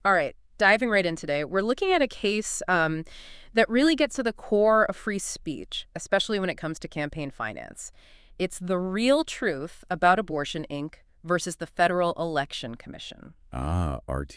All right, diving right in today, we're looking at a case that really gets to the core of free speech, especially when it comes to campaign finance. It's The Real Truth About Abortion, Inc. versus the Federal Election Commission. Ah,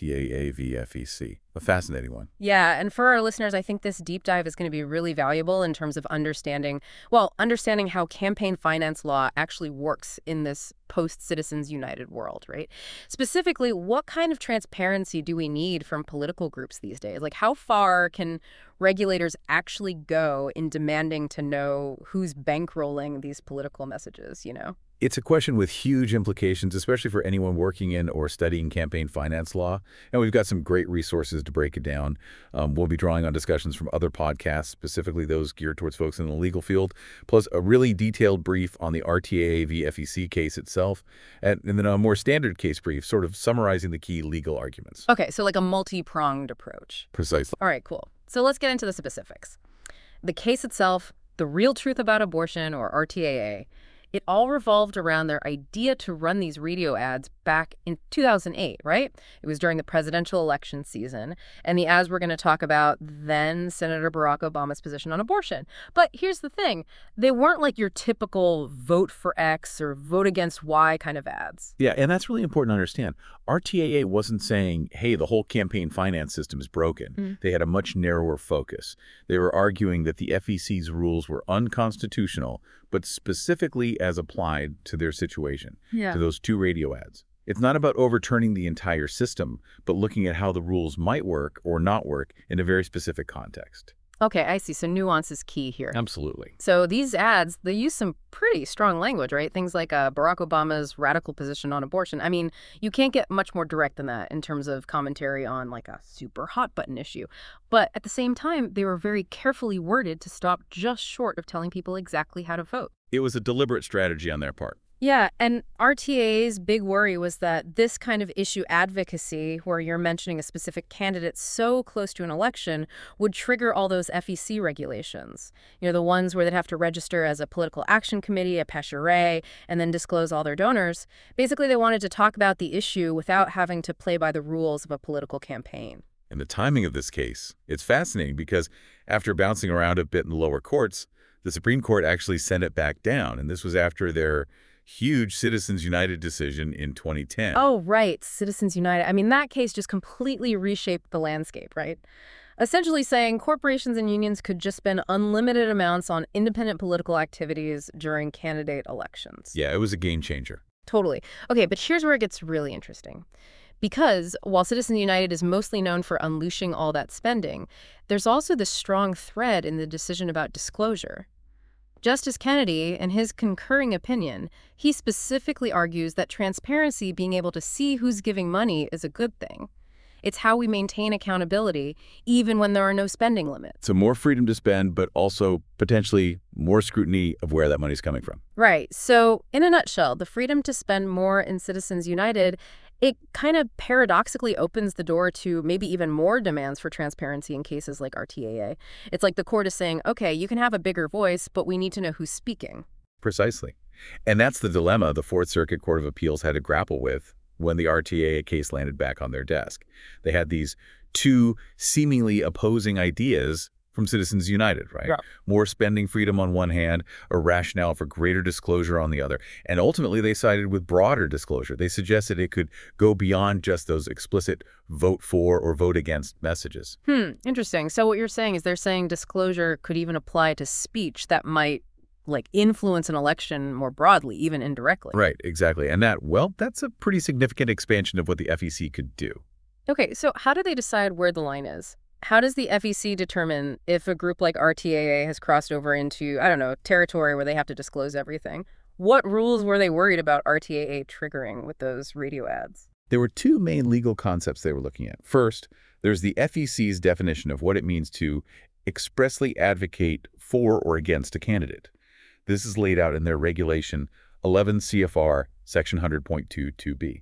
RTAA-VFEC. A fascinating one. Yeah, and for our listeners, I think this deep dive is going to be really valuable in terms of understanding how campaign finance law actually works in this post-Citizens United world, right? Specifically, what kind of transparency do we need from political groups these days? Like, how far can regulators actually go in demanding to know who's bankrolling these political messages, you know? It's a question with huge implications, especially for anyone working in or studying campaign finance law. And we've got some great resources to break it down. We'll be drawing on discussions from other podcasts, specifically those geared towards folks in the legal field, plus a really detailed brief on the RTAA v. FEC case itself, and then a more standard case brief, sort of summarizing the key legal arguments. Okay, so like a multi-pronged approach. Precisely. All right, cool. So let's get into the specifics. The case itself, The Real Truth About Abortion, or RTAA, it all revolved around their idea to run these radio ads back in 2008, right? It was during the presidential election season, and the ads we're going to talk about then Senator Barack Obama's position on abortion. But here's the thing. They weren't like your typical vote for X or vote against Y kind of ads. Yeah, and that's really important to understand. RTAA wasn't saying, hey, the whole campaign finance system is broken. They had a much narrower focus. They were arguing that the FEC's rules were unconstitutional, but specifically as applied to their situation, to those two radio ads. It's not about overturning the entire system, but looking at how the rules might work or not work in a very specific context. Okay, I see. So nuance is key here. Absolutely. So these ads, they use some pretty strong language, right? Things like Barack Obama's radical position on abortion. I mean, you can't get much more direct than that in terms of commentary on like a super hot button issue. But at the same time, they were very carefully worded to stop just short of telling people exactly how to vote. It was a deliberate strategy on their part. Yeah, and RTA's big worry was that this kind of issue advocacy, where you're mentioning a specific candidate so close to an election, would trigger all those FEC regulations. You know, the ones where they'd have to register as a political action committee, a PECHRE, and then disclose all their donors. Basically, they wanted to talk about the issue without having to play by the rules of a political campaign. And the timing of this case, it's fascinating because after bouncing around a bit in the lower courts, the Supreme Court actually sent it back down. And this was after their huge Citizens United decision in 2010. Oh, right. Citizens United. I mean, that case just completely reshaped the landscape, right? Essentially saying corporations and unions could just spend unlimited amounts on independent political activities during candidate elections. Yeah, it was a game changer. Totally. Okay, but here's where it gets really interesting. Because while Citizens United is mostly known for unleashing all that spending, there's also this strong thread in the decision about disclosure. Justice Kennedy, in his concurring opinion, he specifically argues that transparency, being able to see who's giving money, is a good thing. It's how we maintain accountability, even when there are no spending limits. So more freedom to spend, but also potentially more scrutiny of where that money's coming from. Right. So in a nutshell, the freedom to spend more in Citizens United, it kind of paradoxically opens the door to maybe even more demands for transparency in cases like RTAA. It's like the court is saying, okay, you can have a bigger voice, but we need to know who's speaking. Precisely. And that's the dilemma the Fourth Circuit Court of Appeals had to grapple with when the RTAA case landed back on their desk. They had these two seemingly opposing ideas from Citizens United, right? Yeah. More spending freedom on one hand, a rationale for greater disclosure on the other. And ultimately, they sided with broader disclosure. They suggested it could go beyond just those explicit vote for or vote against messages. Interesting. So what you're saying is they're saying disclosure could even apply to speech that might like influence an election more broadly, even indirectly. Right, exactly. And that's a pretty significant expansion of what the FEC could do. Okay, so how do they decide where the line is? How does the FEC determine if a group like RTAA has crossed over into, I don't know, territory where they have to disclose everything? What rules were they worried about RTAA triggering with those radio ads? There were two main legal concepts they were looking at. First, there's the FEC's definition of what it means to expressly advocate for or against a candidate. This is laid out in their regulation 11 CFR section 100.22b.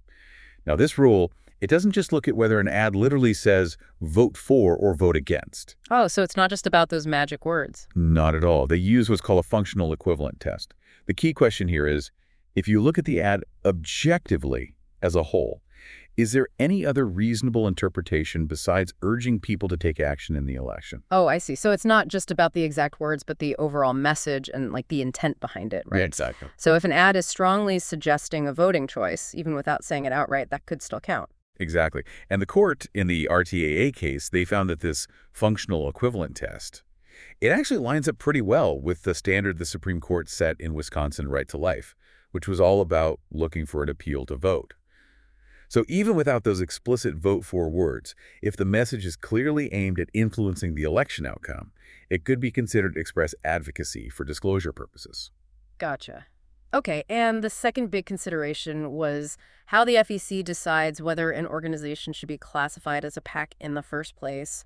Now, this rule, it doesn't just look at whether an ad literally says vote for or vote against. Oh, so it's not just about those magic words. Not at all. They use what's called a functional equivalent test. The key question here is, if you look at the ad objectively as a whole, Is there any other reasonable interpretation besides urging people to take action in the election? Oh, I see. So it's not just about the exact words, but the overall message and like the intent behind it, Yeah, right? exactly. So if an ad is strongly suggesting a voting choice, even without saying it outright, that could still count. Exactly. And the court, in the RTAA case, they found that this functional equivalent test, it actually lines up pretty well with the standard the Supreme Court set in Wisconsin Right to Life, which was all about looking for an appeal to vote. So even without those explicit vote for words, if the message is clearly aimed at influencing the election outcome, it could be considered express advocacy for disclosure purposes. Gotcha. Okay, and the second big consideration was how the FEC decides whether an organization should be classified as a PAC in the first place.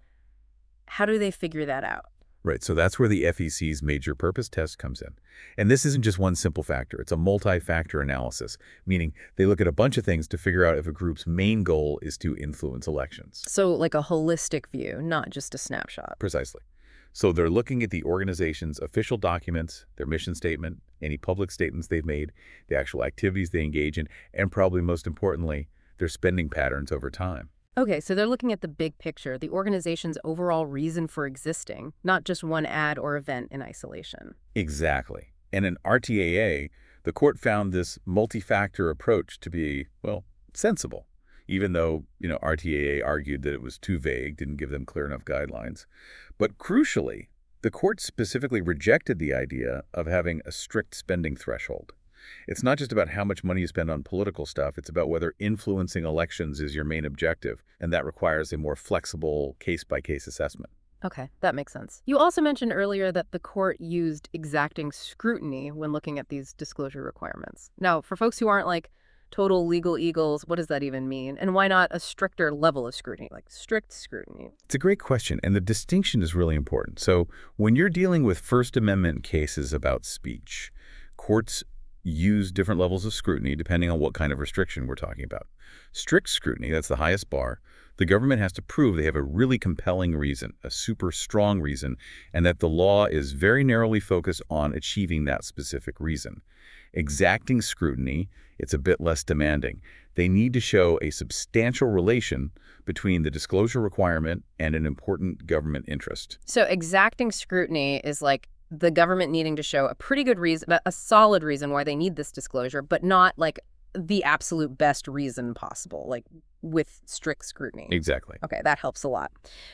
How do they figure that out? Right, so that's where the FEC's major purpose test comes in. And this isn't just one simple factor, it's a multi-factor analysis, meaning they look at a bunch of things to figure out if a group's main goal is to influence elections. So like a holistic view, not just a snapshot. Precisely. So they're looking at the organization's official documents, their mission statement, any public statements they've made, the actual activities they engage in, and probably most importantly, their spending patterns over time. Okay, so they're looking at the big picture, the organization's overall reason for existing, not just one ad or event in isolation. Exactly. And in RTAA, the court found this multi-factor approach to be, well, sensible, even though, RTAA argued that it was too vague, didn't give them clear enough guidelines. But crucially, the court specifically rejected the idea of having a strict spending threshold. It's not just about how much money you spend on political stuff, it's about whether influencing elections is your main objective, and that requires a more flexible case-by-case assessment. Okay, that makes sense. You also mentioned earlier that the court used exacting scrutiny when looking at these disclosure requirements. Now, for folks who aren't like total legal eagles, what does that even mean? And why not a stricter level of scrutiny, like strict scrutiny? It's a great question, and the distinction is really important. So when you're dealing with First Amendment cases about speech, courts use different levels of scrutiny depending on what kind of restriction we're talking about. Strict scrutiny, that's the highest bar. The government has to prove they have a really compelling reason, a super strong reason, and that the law is very narrowly focused on achieving that specific reason. Exacting scrutiny, it's a bit less demanding. They need to show a substantial relation between the disclosure requirement and an important government interest. So exacting scrutiny is like the government needing to show a pretty good reason, a solid reason why they need this disclosure, but not like the absolute best reason possible, like with strict scrutiny. Exactly. Okay, that helps a lot.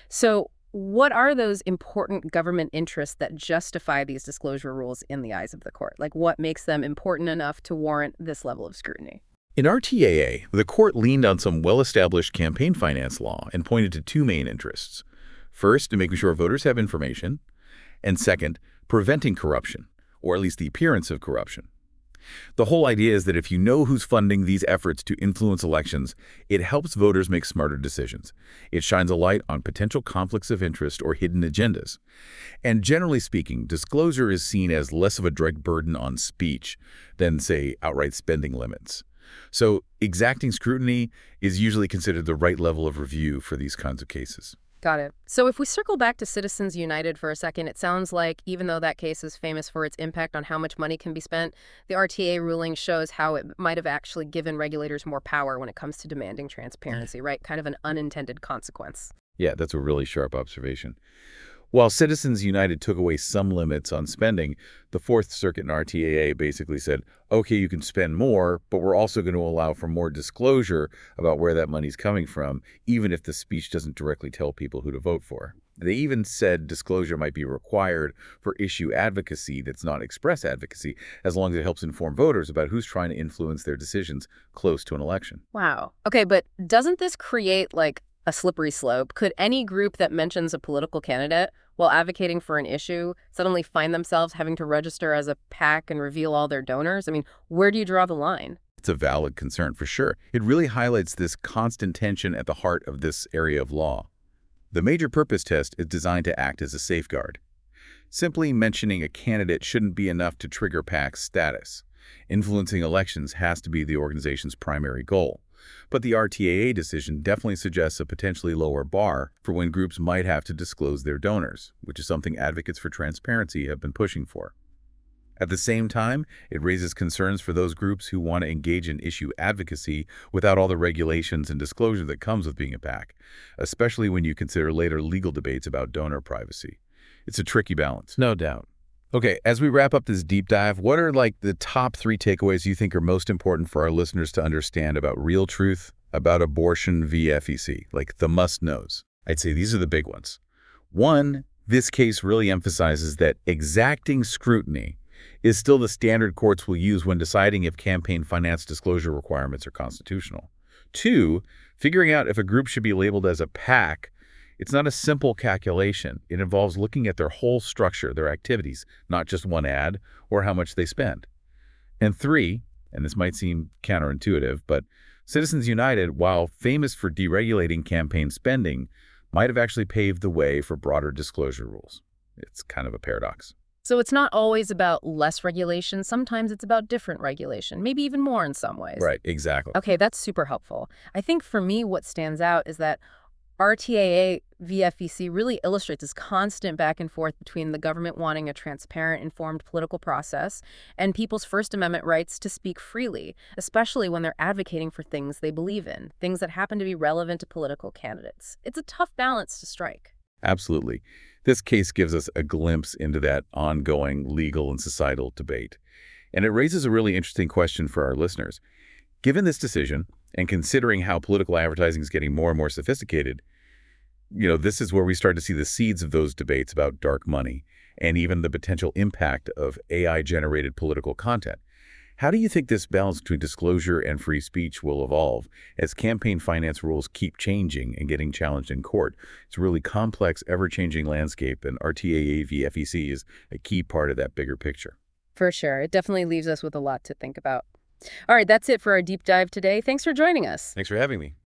So what are those important government interests that justify these disclosure rules in the eyes of the court? Like what makes them important enough to warrant this level of scrutiny? In RTAA, the court leaned on some well-established campaign finance law and pointed to two main interests. First, making sure voters have information, and second, preventing corruption, or at least the appearance of corruption. The whole idea is that if you know who's funding these efforts to influence elections, it helps voters make smarter decisions. It shines a light on potential conflicts of interest or hidden agendas. And generally speaking, disclosure is seen as less of a direct burden on speech than, say, outright spending limits. So exacting scrutiny is usually considered the right level of review for these kinds of cases. Got it. So if we circle back to Citizens United for a second, it sounds like even though that case is famous for its impact on how much money can be spent, the RTA ruling shows how it might have actually given regulators more power when it comes to demanding transparency, right? Kind of an unintended consequence. Yeah, that's a really sharp observation. While Citizens United took away some limits on spending, the Fourth Circuit and RTAA basically said, okay, you can spend more, but we're also going to allow for more disclosure about where that money's coming from, even if the speech doesn't directly tell people who to vote for. They even said disclosure might be required for issue advocacy that's not express advocacy, as long as it helps inform voters about who's trying to influence their decisions close to an election. Wow. Okay, but doesn't this create like a slippery slope? Could any group that mentions a political candidate while advocating for an issue suddenly find themselves having to register as a PAC and reveal all their donors? I mean, where do you draw the line? It's a valid concern for sure. It really highlights this constant tension at the heart of this area of law. The major purpose test is designed to act as a safeguard. Simply mentioning a candidate shouldn't be enough to trigger PAC status. Influencing elections has to be the organization's primary goal. But the RTAA decision definitely suggests a potentially lower bar for when groups might have to disclose their donors, which is something advocates for transparency have been pushing for. At the same time, it raises concerns for those groups who want to engage in issue advocacy without all the regulations and disclosure that comes with being a PAC, especially when you consider later legal debates about donor privacy. It's a tricky balance. No doubt. Okay, as we wrap up this deep dive, what are like the top 3 takeaways you think are most important for our listeners to understand about real truth about abortion via FEC, like the must-knows? I'd say these are the big ones. 1, this case really emphasizes that exacting scrutiny is still the standard courts will use when deciding if campaign finance disclosure requirements are constitutional. 2, figuring out if a group should be labeled as a PAC, it's not a simple calculation. It involves looking at their whole structure, their activities, not just one ad or how much they spend. And 3, and this might seem counterintuitive, but Citizens United, while famous for deregulating campaign spending, might have actually paved the way for broader disclosure rules. It's kind of a paradox. So it's not always about less regulation. Sometimes it's about different regulation, maybe even more in some ways. Right, exactly. Okay, that's super helpful. I think for me, what stands out is that RTAA VFEC really illustrates this constant back and forth between the government wanting a transparent, informed political process and people's First Amendment rights to speak freely, especially when they're advocating for things they believe in, things that happen to be relevant to political candidates. It's a tough balance to strike. Absolutely. This case gives us a glimpse into that ongoing legal and societal debate. And it raises a really interesting question for our listeners. Given this decision, and considering how political advertising is getting more and more sophisticated, this is where we start to see the seeds of those debates about dark money and even the potential impact of AI-generated political content. How do you think this balance between disclosure and free speech will evolve as campaign finance rules keep changing and getting challenged in court? It's a really complex, ever-changing landscape, and RTAA v. FEC is a key part of that bigger picture. For sure. It definitely leaves us with a lot to think about. All right, that's it for our deep dive today. Thanks for joining us. Thanks for having me.